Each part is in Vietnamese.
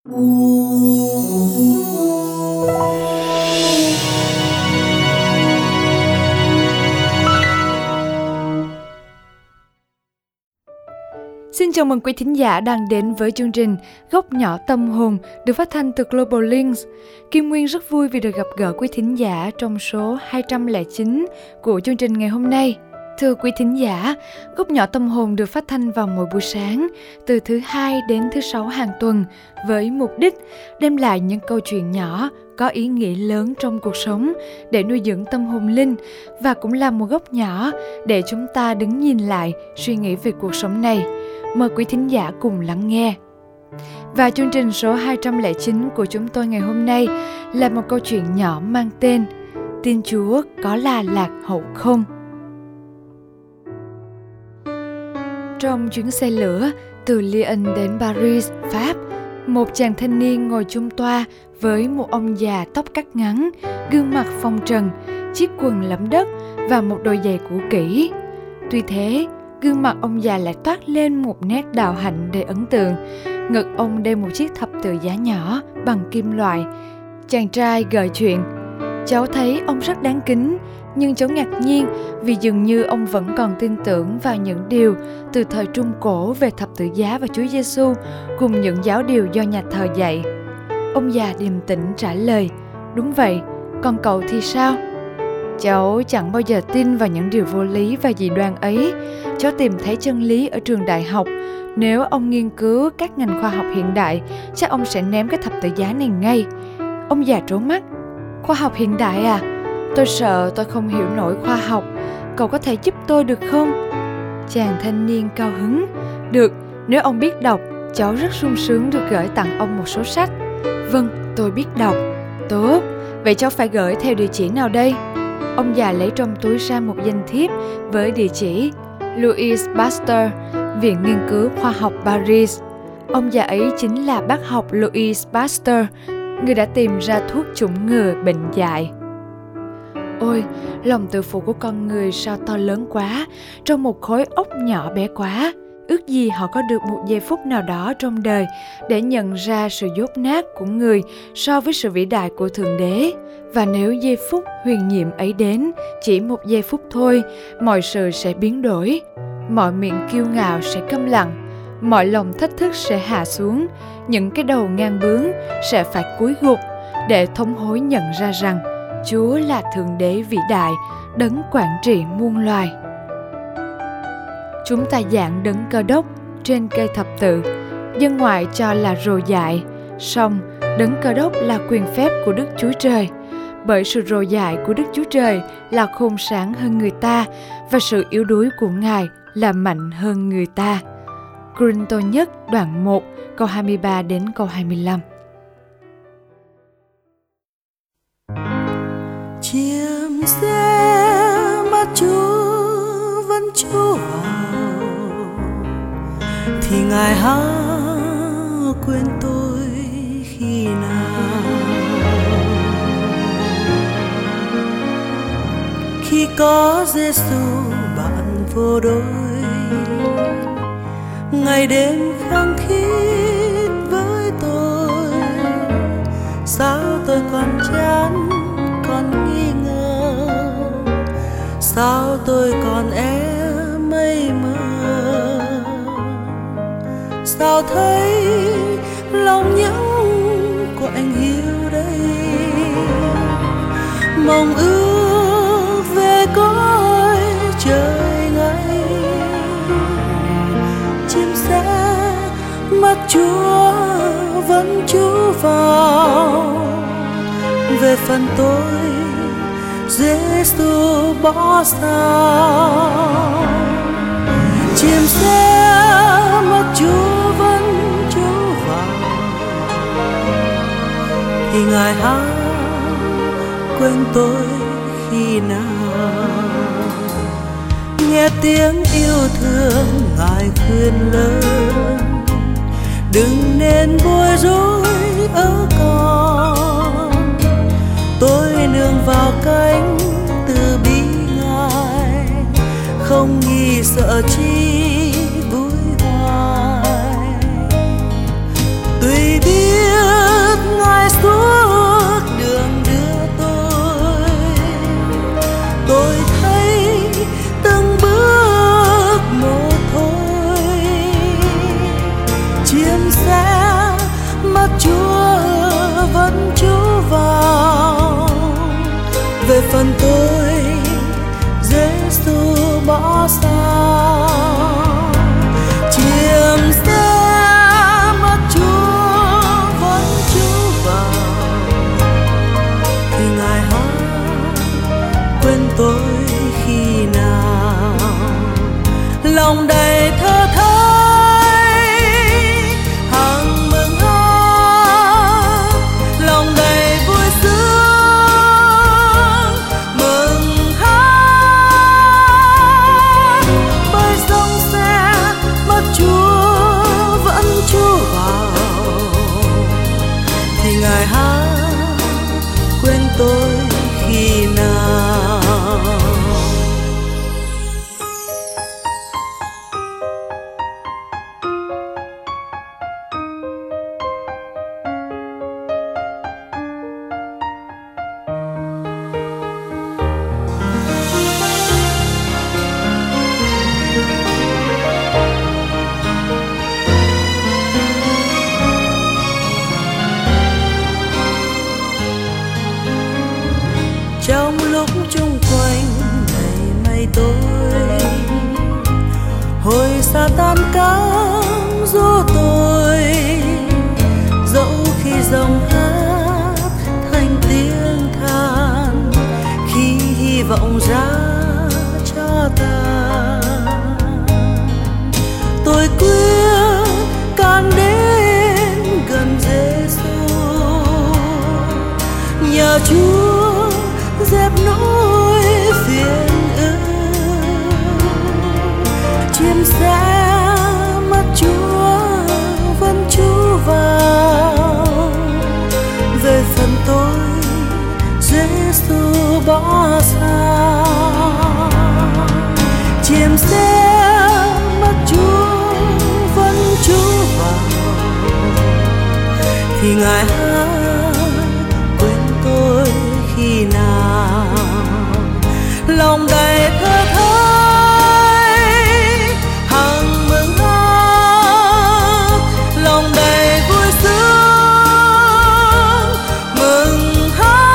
Xin chào mừng quý thính giả đang đến với chương trình Góc nhỏ tâm hồn được phát thanh từ Global Links. Kim Nguyên rất vui vì được gặp gỡ quý thính giả trong số 209 của chương trình ngày hôm nay. Thưa quý thính giả, Góc nhỏ tâm hồn được phát thanh vào mỗi buổi sáng từ thứ Hai đến thứ Sáu hàng tuần với mục đích đem lại những câu chuyện nhỏ có ý nghĩa lớn trong cuộc sống để nuôi dưỡng tâm hồn linh và cũng là một góc nhỏ để chúng ta đứng nhìn lại, suy nghĩ về cuộc sống này. Mời quý thính giả cùng lắng nghe. Và chương trình số 209 của chúng tôi ngày hôm nay là một câu chuyện nhỏ mang tên Tin Chúa có là lạc hậu không? Trong chuyến xe lửa từ Lyon đến Paris, Pháp, một chàng thanh niên ngồi chung toa với một ông già tóc cắt ngắn, gương mặt phong trần, chiếc quần lẫm đất và một đôi giày cũ kỹ. Tuy thế, gương mặt ông già lại toát lên một nét đạo hạnh đầy ấn tượng. Ngực ông đeo một chiếc thập tự giá nhỏ bằng kim loại. Chàng trai gợi chuyện: cháu thấy ông rất đáng kính, nhưng cháu ngạc nhiên vì dường như ông vẫn còn tin tưởng vào những điều từ thời Trung Cổ về thập tự giá và Chúa Giêsu cùng những giáo điều do nhà thờ dạy. Ông già điềm tĩnh trả lời: đúng vậy, còn cậu thì sao? Cháu chẳng bao giờ tin vào những điều vô lý và dị đoan ấy. Cháu tìm thấy chân lý ở trường đại học. Nếu ông nghiên cứu các ngành khoa học hiện đại, chắc ông sẽ ném cái thập tự giá này ngay. Ông già trố mắt: khoa học hiện đại à? Tôi sợ tôi không hiểu nổi khoa học. Cậu có thể giúp tôi được không? Chàng thanh niên cao hứng: được, nếu ông biết đọc, cháu rất sung sướng được gửi tặng ông một số sách. Vâng, tôi biết đọc. Tốt, vậy cháu phải gửi theo địa chỉ nào đây? Ông già lấy trong túi ra một danh thiếp với địa chỉ Louis Pasteur, Viện Nghiên cứu Khoa học Paris. Ông già ấy chính là bác học Louis Pasteur, người đã tìm ra thuốc chủng ngừa bệnh dại. Ôi, lòng tự phụ của con người sao to lớn quá, trong một khối óc nhỏ bé quá. Ước gì họ có được một giây phút nào đó trong đời để nhận ra sự dốt nát của người so với sự vĩ đại của Thượng Đế. Và nếu giây phút huyền nhiệm ấy đến, chỉ một giây phút thôi, mọi sự sẽ biến đổi. Mọi miệng kiêu ngạo sẽ câm lặng, mọi lòng thách thức sẽ hạ xuống, những cái đầu ngang bướng sẽ phải cúi gục để thống hối nhận ra rằng Chúa là Thượng Đế vĩ đại, đấng quản trị muôn loài. Chúng ta dạng đấng Cơ Đốc trên cây thập tự, dân ngoại cho là rồ dại, song đấng Cơ Đốc là quyền phép của Đức Chúa Trời. Bởi sự rồ dại của Đức Chúa Trời là khôn sáng hơn người ta, và sự yếu đuối của Ngài là mạnh hơn người ta. Cô-rinh-tô nhất đoạn 1 câu 23 đến câu 25. Chiêm xe mắt Chúa vẫn Chúa vào, thì Ngài há quên tôi khi nào? Khi có Giêsu bạn vô đôi, ngày đêm khăng khít với tôi, sao tôi còn chán, còn nghi ngờ, sao tôi còn mây mờ, sao thấy lòng những của anh hiu đây, mong ước về cõi trời ngay. Chim sẽ mắt Chúa vẫn chú vào, về phần tôi Giêsu bỏ sao. Chim sẽ mắt Chúa vẫn chú vào, thì Ngài há quên tôi khi nào? Nghe tiếng yêu thương Ngài khuyên lớn, đừng nên bối rối ở con. Tôi nương vào cánh từ bi Ngài, không nghi sợ chi vui hoài. Tuy biết phần tôi Giêsu bỏ xa. Chiêm xe mắt Chúa vẫn chiếu vào, thì Ngài hát quên tôi khi nào. Lòng đầy thơ thới hằng mừng hát, lòng đầy vui sướng mừng hát. Bởi dòng xe mắt Chúa vẫn Chúa vào, thì Ngài hát quên tôi khi nào. Trong lúc chung quanh đầy mây tối, hồi Sa-tan cám dỗ tôi, dẫu khi dòng hát thành tiếng than, khi hy vọng ra cho ta, tôi quyết can đến gần Giêsu, nhờ Chúa dẹp nỗi phiền ưu. Chiêm xe mắt Chúa vẫn Chúa vào, về phần tôi Giêsu bỏ xa. Chiêm xe mắt Chúa vẫn Chúa vào, thì Ngài hát quên tôi khi nào. Lòng đầy thơ thới hằng mừng hát, lòng đầy vui sướng mừng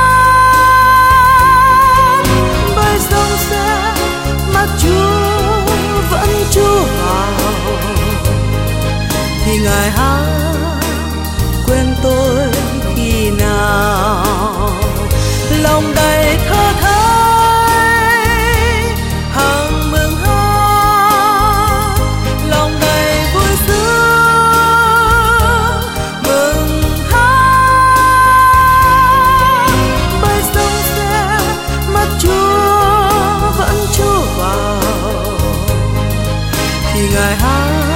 hát. Bởi dòng xe mắt Chúa vẫn Chúa vào, thì Ngài hát quên tôi khi nào. Lòng đầy thơ thới hằng mừng hát, lòng đầy vui sướng mừng hát. Bởi dòng xe mắt Chúa vẫn Chúa vào, thì Ngài hát